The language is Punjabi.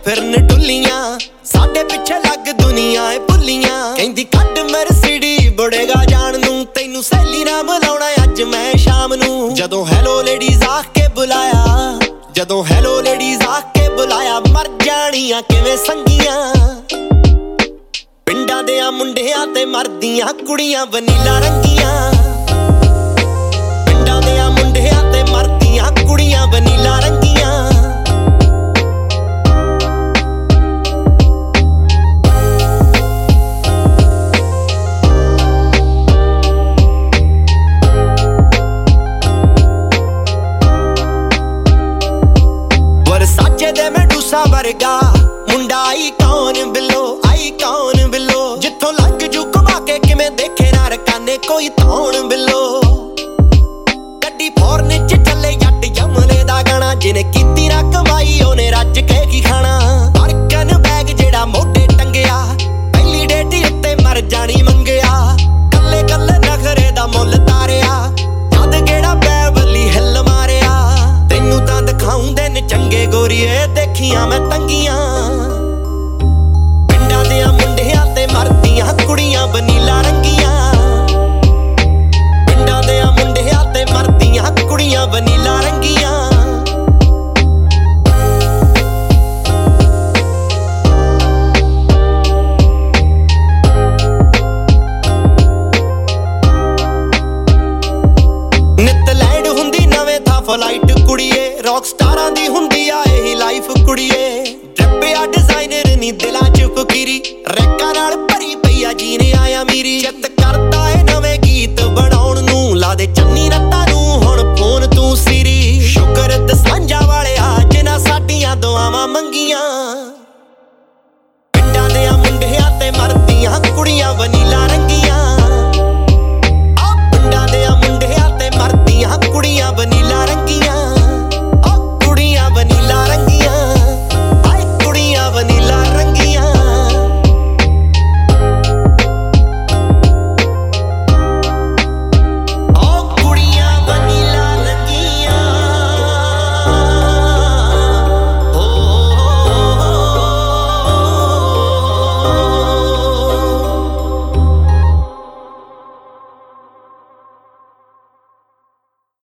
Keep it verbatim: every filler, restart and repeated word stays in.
ਫਿਰਨ ਢੁੱਲੀਆਂ ਸਾਡੇ ਪਿੱਛੇ ਲੱਗ ਦੁਨੀਆ ਏ ਭੁੱਲੀਆਂ ਕਹਿੰਦੀ ਕੱਢ ਮਰਸੀਡੀ ਬੁੜੇਗਾ ਜਾਣ ਨੂੰ ਤੈਨੂੰ ਸਹੇਲੀ ਨਾਲ ਮਿਲਾਉਣਾ ਅੱਜ ਮੈਂ ਸ਼ਾਮ ਨੂੰ ਜਦੋਂ ਹੈਲੋ ਲੇਡੀਜ਼ ਆਖ ਕੇ ਬੁਲਾਇਆ ਜਦੋਂ ਹੈਲੋ ਲੇਡੀਜ਼ ਆਖ ਕੇ ਬੁਲਾਇਆ ਮਰ ਜਾਣੀਆਂ ਕਿਵੇਂ ਸੰਗੀਆਂ ਪਿੰਡਾਂ ਦੇ ਆ ਮੁੰਡਿਆਂ ਤੇ ਮਰਦੀਆਂ ਕੁੜੀਆਂ ਵਨੀਲਾ ਰੰਗੀਆਂ ਪਿੰਡਾਂ ਦੇ ਆ ਮੁੰਡਿਆਂ ਤੇ ਮਰਦੀਆਂ ਕੁੜੀਆਂ ਵਨੀਲਾ ਰੰਗੀਆਂ ਵਰਗਾ ਮੁੰਡਾ ਆਈ ਕੌਣ ਬਿੱਲੋ ਆਈ ਕੌਣ ਬਿੱਲੋ ਜਿੱਥੋਂ ਲੰਘ ਜੂ ਘੁਮਾ ਕੇ ਕਿਵੇਂ ਦੇਖੇ ਨਾ ਰਕਾਨੇ ਕੋਈ ਧੌਣ ਬਿੱਲੋ ਗੱਡੀ ਫੋਰਨ ਚ ਚੱਲੇ ਜੱਟ ਜਮਲੇ ਦਾ ਗਾਣਾ ਜਿਹਨੇ ਕੀਤੀ ਨਾ ਕਮਾਈ ਉਹਨੇ ਰੱਜ ਕੇ ਕੀ ਖਾਣਾ ਬਰਕਨ ਬੈਗ ਜਿਹੜਾ ਮੋਢੇ ਟੰਗਿਆ ਪਹਿਲੀ ਡੇਟੀ ਉੱਤੇ ਮਰ ਜਾਣੀ ਮੰਗਿਆ ਕੱਲੇ ਕੱਲੇ ਨਖਰੇ ਦਾ ਮੁੱਲ ਤਾਰਿਆ ਜਦ ਕਿਹੜਾ ਬੈਬਲੀ ਹਿੱਲ ਮਾਰਿਆ ਤੈਨੂੰ ਤਾਂ ਦਿਖਾਉਂਦੇ ਨੇ ਚੰਗੇ ਗੋਰੀਏ ਦੇਖੀਆਂ ਮੈਂ ਤੰਗੀਆਂ ਪਿੰਡਾਂ ਦੇ ਆ ਮੁੰਡਿਆਂ ਤੇ ਮਰਦੀਆਂ ਕੁੜੀਆਂ ਵਨੀਲਾ ਰੰਗੀਆਂ ਪਿੰਡਾਂ ਦੇ ਆ ਮੁੰਡਿਆਂ ਤੇ ਮਰਦੀਆਂ ਕੁੜੀਆਂ ਵਨੀਲਾ ਰੰਗੀਆਂ ਨਿੱਤ ਲੈਂਡ ਹੁੰਦੀ ਨਵੇਂ ਥਾਂ ਫਲਾਈਟ ਕੁੜੀਏ ਰੌਕ ਸਟਾਰਾਂ ਦੀ ਹੁੰਦੀ ਆ ਇਹੀ ਲਾਈਫ ਕੁੜੀਏ ਡੱਬਿਆ ਡਿਜ਼ਾਈਨਰ ਨੀ ਦਿਲਾਂ ਚ ਫਕੀਰੀ ਰੈਕਾਂ ਨਾਲ ਭਰੀ ਪਈ ਆ ਜੀਨੇ ਆਇਆ ਮੀਰੀ ਚਿੱਤ ਕਰਦਾ ਏ ਨਵੇਂ ਗੀਤ ਬਣਾਉਣ ਨੂੰ ਲਾ ਦੇ ਚੰਨੀ ਰੱਤਾਂ ਨੂੰ ਹੁਣ ਫੋਨ ਤੂੰ ਸੀਰੀ ਸ਼ੁਕਰ ਦਸਾਂਝਾ ਵਾਲਿਆ ਜਿਨ੍ਹਾਂ ਸਾਡੀਆਂ ਦੁਆਵਾਂ ਮੰਗੀਆਂ ਪਿੰਡਾਂ ਦੇ ਆ ਮੁੰਡਿਆਂ ਤੇ ਮਰਦੀਆਂ ਕੁੜੀਆਂ ਵਨੀਲਾ